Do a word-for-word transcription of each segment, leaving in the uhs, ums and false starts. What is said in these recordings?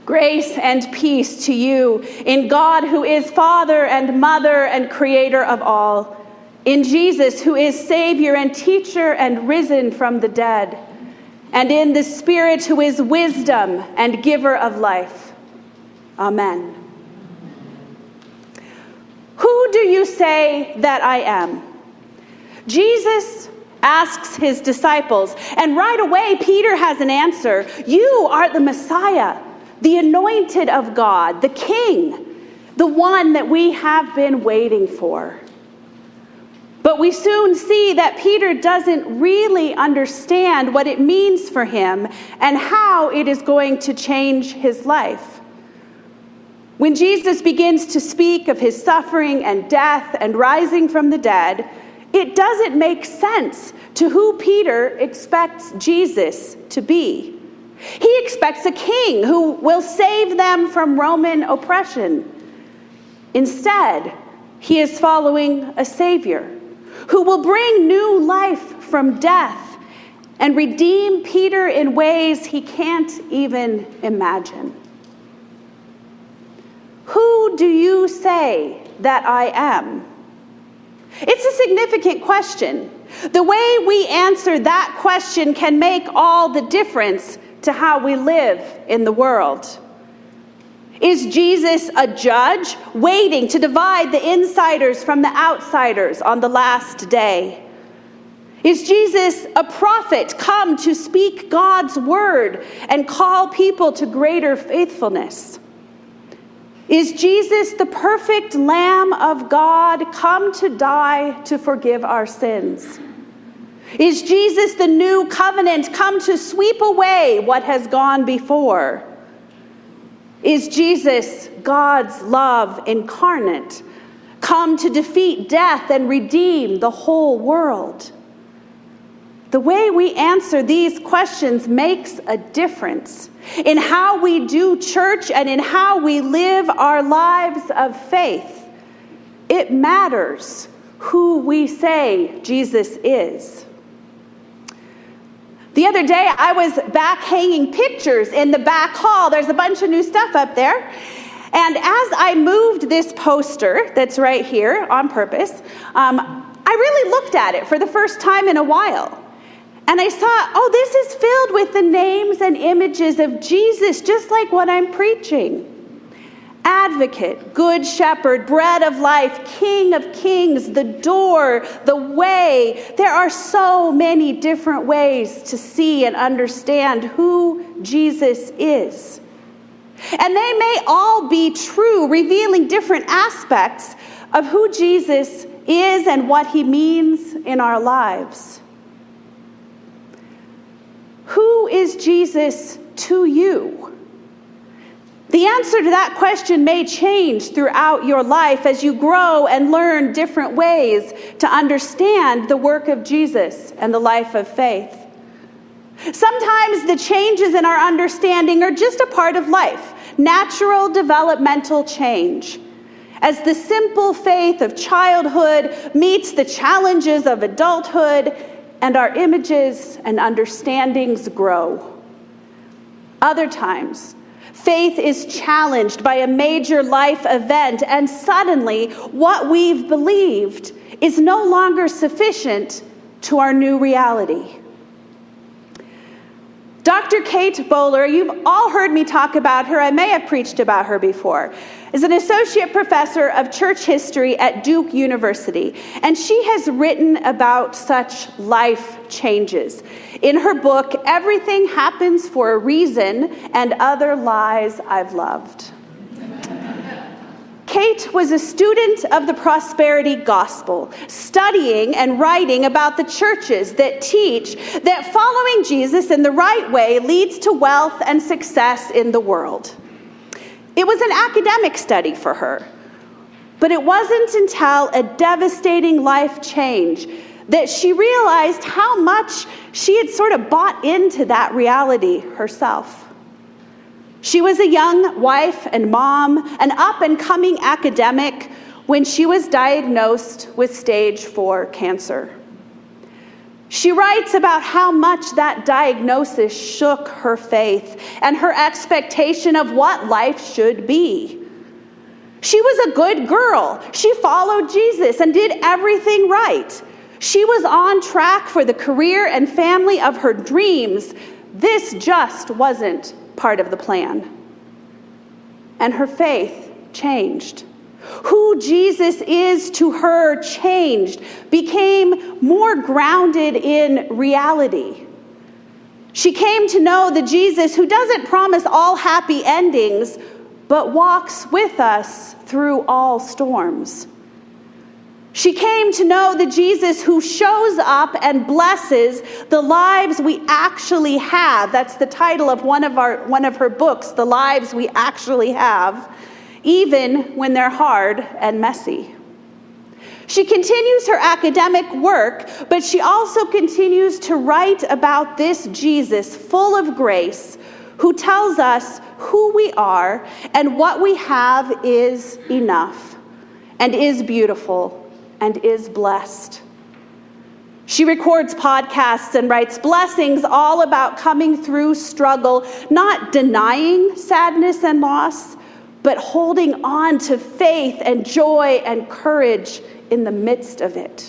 Grace and peace to you in God, who is Father and Mother and Creator of all, in Jesus, who is Savior and Teacher and risen from the dead, and in the Spirit, who is wisdom and giver of life. Amen. Who do you say that I am? Jesus asks his disciples, and right away Peter has an answer. You are the Messiah, the anointed of God, the King, the one that we have been waiting for. But we soon see that Peter doesn't really understand what it means for him and how it is going to change his life. When Jesus begins to speak of his suffering and death and rising from the dead, it doesn't make sense to who Peter expects Jesus to be. He expects a king who will save them from Roman oppression. Instead, he is following a Savior who will bring new life from death and redeem Peter in ways he can't even imagine. Who do you say that I am? It's a significant question. The way we answer that question can make all the difference to how we live in the world. Is Jesus a judge waiting to divide the insiders from the outsiders on the last day? Is Jesus a prophet come to speak God's word and call people to greater faithfulness? Is Jesus the perfect Lamb of God come to die to forgive our sins? Is Jesus the new covenant come to sweep away what has gone before? Is Jesus, God's love incarnate, come to defeat death and redeem the whole world? The way we answer these questions makes a difference in how we do church and in how we live our lives of faith. It matters who we say Jesus is. The other day, I was back hanging pictures in the back hall. There's a bunch of new stuff up there. And as I moved this poster that's right here on purpose, um, I really looked at it for the first time in a while. And I saw, oh, this is filled with the names and images of Jesus, just like what I'm preaching. Advocate, Good Shepherd, Bread of Life, King of Kings, the door, the way. There are so many different ways to see and understand who Jesus is. And they may all be true, revealing different aspects of who Jesus is and what he means in our lives. Who is Jesus to you? The answer to that question may change throughout your life as you grow and learn different ways to understand the work of Jesus and the life of faith. Sometimes the changes in our understanding are just a part of life, natural developmental change. As the simple faith of childhood meets the challenges of adulthood, and our images and understandings grow. Other times, faith is challenged by a major life event, and suddenly what we've believed is no longer sufficient to our new reality. Doctor Kate Bowler, you've all heard me talk about her. I may have preached about her before. Is an associate professor of church history at Duke University, and she has written about such life changes. In her book, Everything Happens for a Reason and Other Lies I've Loved. Kate was a student of the prosperity gospel, studying and writing about the churches that teach that following Jesus in the right way leads to wealth and success in the world. It was an academic study for her, but it wasn't until a devastating life change that she realized how much she had sort of bought into that reality herself. She was a young wife and mom, an up-and-coming academic, when she was diagnosed with stage four cancer. She writes about how much that diagnosis shook her faith and her expectation of what life should be. She was a good girl. She followed Jesus and did everything right. She was on track for the career and family of her dreams. This just wasn't part of the plan. And her faith changed. Who Jesus is to her changed, became more grounded in reality. She came to know the Jesus who doesn't promise all happy endings, but walks with us through all storms. She came to know the Jesus who shows up and blesses the lives we actually have. That's the title of one of our one of her books, The Lives We Actually Have, even when they're hard and messy. She continues her academic work, but she also continues to write about this Jesus full of grace, who tells us who we are and what we have is enough and is beautiful and is blessed. She records podcasts and writes blessings all about coming through struggle, not denying sadness and loss, but holding on to faith and joy and courage in the midst of it.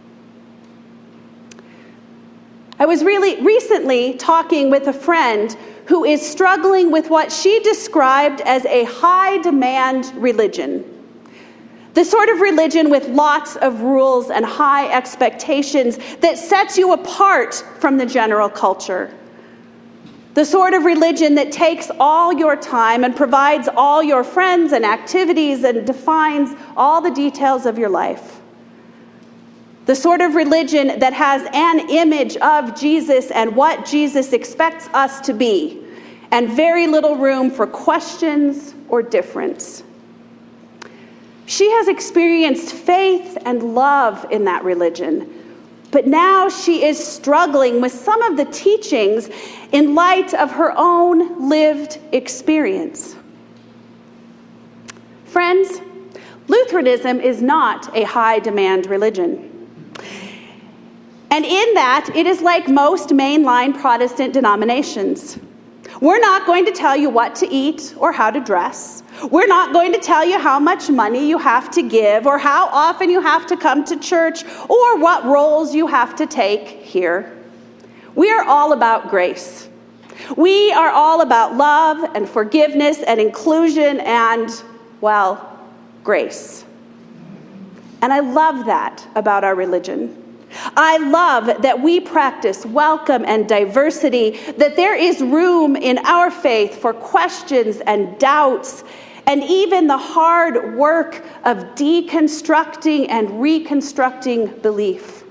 I was really recently talking with a friend who is struggling with what she described as a high-demand religion. The sort of religion with lots of rules and high expectations that sets you apart from the general culture. The sort of religion that takes all your time and provides all your friends and activities and defines all the details of your life. The sort of religion that has an image of Jesus and what Jesus expects us to be, and very little room for questions or difference. She has experienced faith and love in that religion, but now she is struggling with some of the teachings in light of her own lived experience. Friends, Lutheranism is not a high-demand religion. And in that, it is like most mainline Protestant denominations. We're not going to tell you what to eat or how to dress. We're not going to tell you how much money you have to give or how often you have to come to church or what roles you have to take here. We are all about grace. We are all about love and forgiveness and inclusion and, well, grace. And I love that about our religion. I love that we practice welcome and diversity, that there is room in our faith for questions and doubts, and even the hard work of deconstructing and reconstructing belief.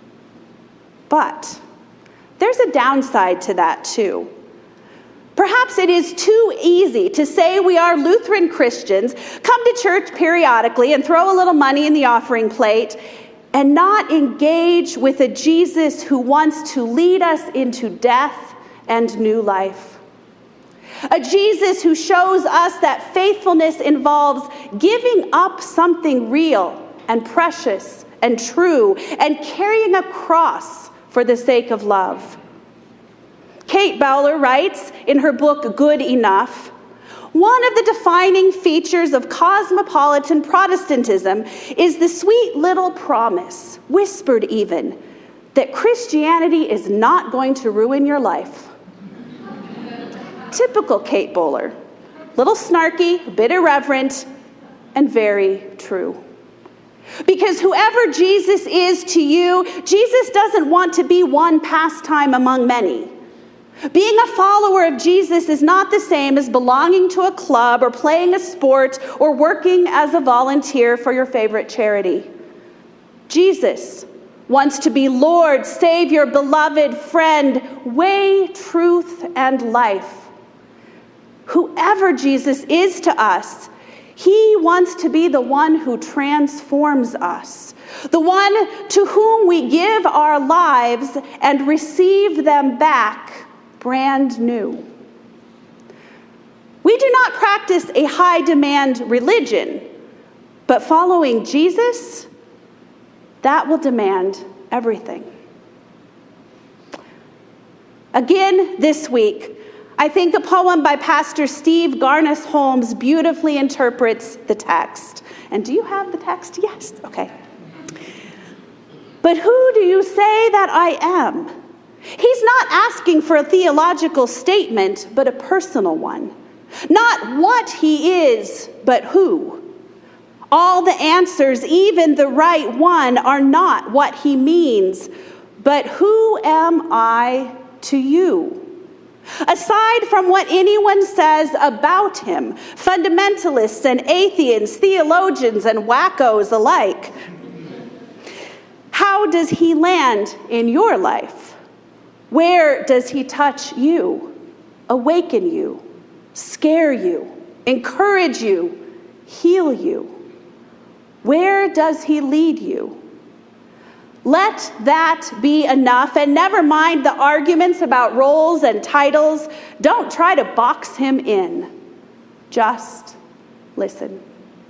But there's a downside to that too. Perhaps it is too easy to say we are Lutheran Christians, come to church periodically and throw a little money in the offering plate, and not engage with a Jesus who wants to lead us into death and new life. A Jesus who shows us that faithfulness involves giving up something real and precious and true and carrying a cross for the sake of love. Kate Bowler writes in her book, Good Enough, one of the defining features of cosmopolitan Protestantism is the sweet little promise, whispered even, that Christianity is not going to ruin your life. Typical Kate Bowler. Little snarky, a bit irreverent, and very true. Because whoever Jesus is to you, Jesus doesn't want to be one pastime among many. Being a follower of Jesus is not the same as belonging to a club or playing a sport or working as a volunteer for your favorite charity. Jesus wants to be Lord, Savior, beloved, friend, way, truth, and life. Whoever Jesus is to us, he wants to be the one who transforms us, the one to whom we give our lives and receive them back brand new. We do not practice a high-demand religion, but following Jesus, that will demand everything. Again, this week, I think a poem by Pastor Steve Garnas Holmes beautifully interprets the text. And do you have the text? Yes. Okay. But who do you say that I am? He's not asking for a theological statement, but a personal one. Not what he is, but who. All the answers, even the right one, are not what he means, but who am I to you? Aside from what anyone says about him, fundamentalists and atheists, theologians and wackos alike, how does he land in your life? Where does he touch you, awaken you, scare you, encourage you, heal you? Where does he lead you? Let that be enough, and never mind the arguments about roles and titles. Don't try to box him in. Just listen.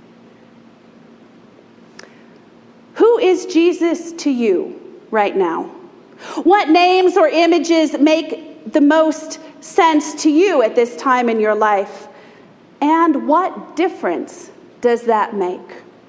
Who is Jesus to you right now? What names or images make the most sense to you at this time in your life? And what difference does that make?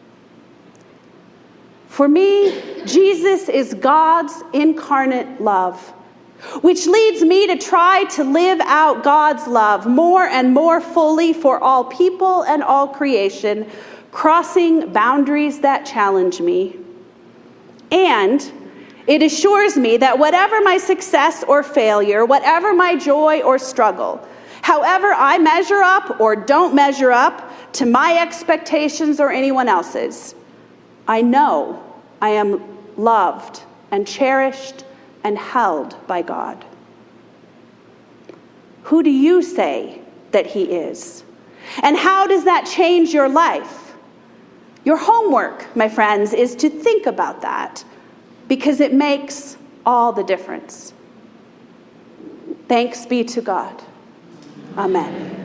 For me, Jesus is God's incarnate love, which leads me to try to live out God's love more and more fully for all people and all creation, crossing boundaries that challenge me. And it assures me that whatever my success or failure, whatever my joy or struggle, however I measure up or don't measure up to my expectations or anyone else's, I know I am loved and cherished and held by God. Who do you say that he is? And how does that change your life? Your homework, my friends, is to think about that, because it makes all the difference. Thanks be to God. Amen.